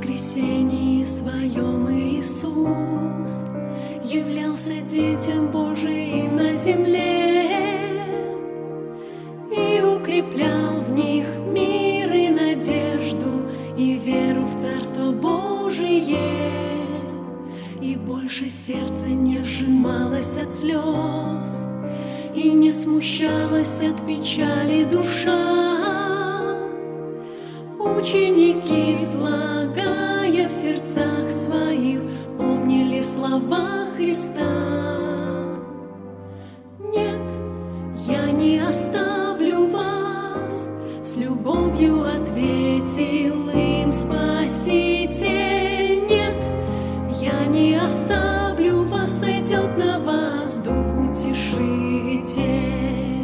воскресении своем Иисус являлся детям Божиим на земле и укреплял в них мир и надежду и веру в Царство Божие. И больше сердце не сжималось от слез, и не смущалась от печали душа. Ученики, слагая в сердцах своих, помнили слова Христа. Нет, я не оставлю вас, с любовью ответил им Спаситель. Нет, я не оставлю вас, сойдет на вас Дух Утешитель.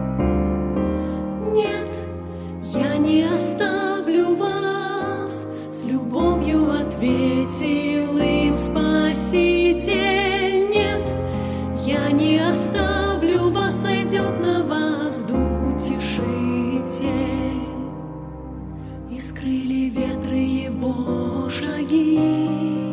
Нет, я не оставлю вас, с любовью ответил им Спаситель. Нет, я не оставлю вас, сойдет на вас Дух Утешитель. И скрыли ветры его шаги,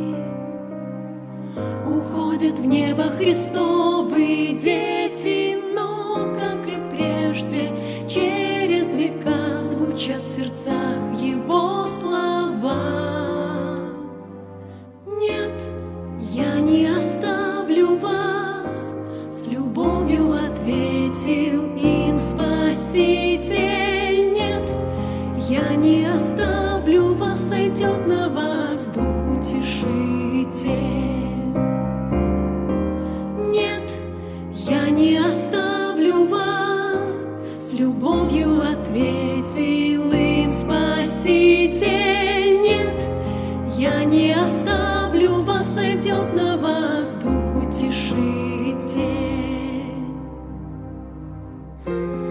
уходят в небо Христовы дети, но, как и прежде, через века звучат в сердцах его слова. Нет, я не оставлю вас, с любовью ответил им Спаситель. Нет, я не оставлю вас, сойдет на вас Дух Утешитель. Нет, я не оставлю вас, с любовью ответил им Спаситель. Нет, я не оставлю вас, сойдет на вас Дух Утешитель.